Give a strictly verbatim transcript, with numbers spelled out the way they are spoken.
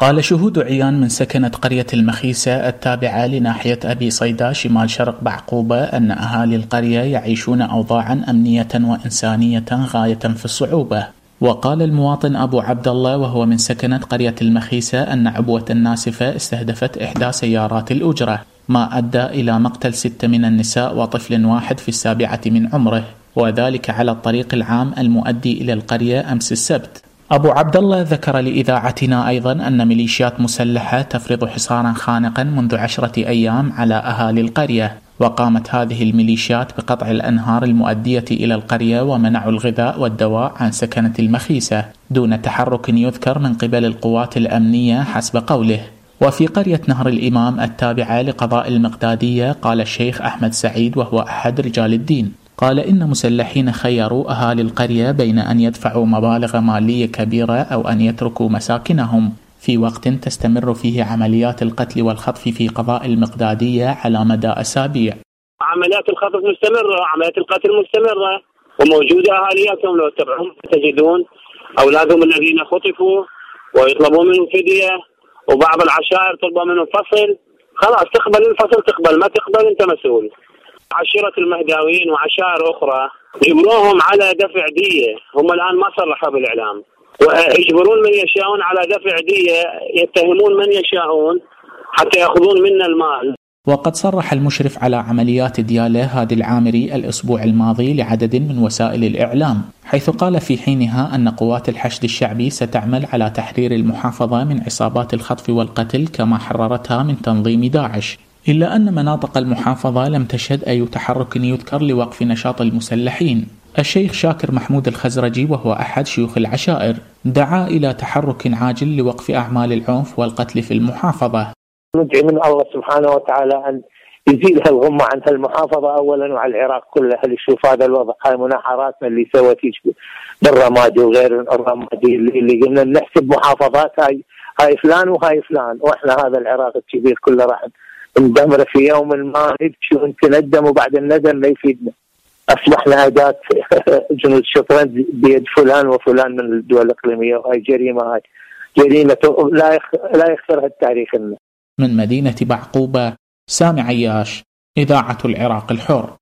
قال شهود عيان من سكنة قرية المخيسة التابعة لناحية أبي صيدا شمال شرق بعقوبة أن أهالي القرية يعيشون أوضاعا أمنية وإنسانية غاية في الصعوبة. وقال المواطن أبو عبد الله وهو من سكنة قرية المخيسة أن عبوة ناسفة استهدفت إحدى سيارات الأجرة، ما أدى إلى مقتل ستة من النساء وطفل واحد في السابعة من عمره، وذلك على الطريق العام المؤدي إلى القرية أمس السبت. أبو عبد الله ذكر لإذاعتنا أيضا أن ميليشيات مسلحة تفرض حصارا خانقا منذ عشرة أيام على أهالي القرية، وقامت هذه الميليشيات بقطع الأنهار المؤدية إلى القرية ومنع الغذاء والدواء عن سكنة المخيسة دون تحرك يذكر من قبل القوات الأمنية حسب قوله. وفي قرية نهر الإمام التابعة لقضاء المقدادية قال الشيخ أحمد سعيد وهو أحد رجال الدين، قال إن مسلحين خيروا أهالي القرية بين أن يدفعوا مبالغ مالية كبيرة أو أن يتركوا مساكنهم في وقت تستمر فيه عمليات القتل والخطف في قضاء المقدادية على مدى أسابيع. عمليات الخطف مستمرة، عمليات القتل مستمرة وموجودة. أهالياتهم لو تبعهم تجدون أولادهم الذين خطفوا ويطلبون منهم فدية، وبعض العشائر تطلب منهم فصل. خلاص تقبل الفصل تقبل، ما تقبل أنت مسؤول. عشيرة المهداويين وعشائر أخرى يجبروهم على دفع دية، هم الآن ما صرحوا بالإعلام، ويجبرون من يشاءون على دفع دية، يتهمون من يشاءون حتى يأخذون منا المال. وقد صرح المشرف على عمليات ديالى هادي العامري الأسبوع الماضي لعدد من وسائل الإعلام، حيث قال في حينها أن قوات الحشد الشعبي ستعمل على تحرير المحافظة من عصابات الخطف والقتل كما حررتها من تنظيم داعش، إلا أن مناطق المحافظة لم تشهد أي تحرك يذكر لوقف نشاط المسلحين. الشيخ شاكر محمود الخزرجي وهو أحد شيوخ العشائر دعا إلى تحرك عاجل لوقف أعمال العنف والقتل في المحافظة. ندعي من الله سبحانه وتعالى أن يزيل الغمة عن المحافظة أولا وعلى العراق كله. اللي يشوف هذا الوضع، هاي مناحراتنا اللي سوت بالرمادي وغير الرمادي اللي قلنا نحسب محافظات، هاي هاي فلان وهاي فلان، وإحنا هذا العراق الكبير كله راح ندمر في يوم ما نبكي ونتندم، وبعد الندم ما يفيدنا. أصبحنا أداة جنود الشطرنج بيد فلان وفلان من الدول الإقليمية، وهي جريمة، هاي جريمة لا يخ... لا يغفرها التاريخ لنا. من مدينة بعقوبة، سامي عياش، إذاعة العراق الحر.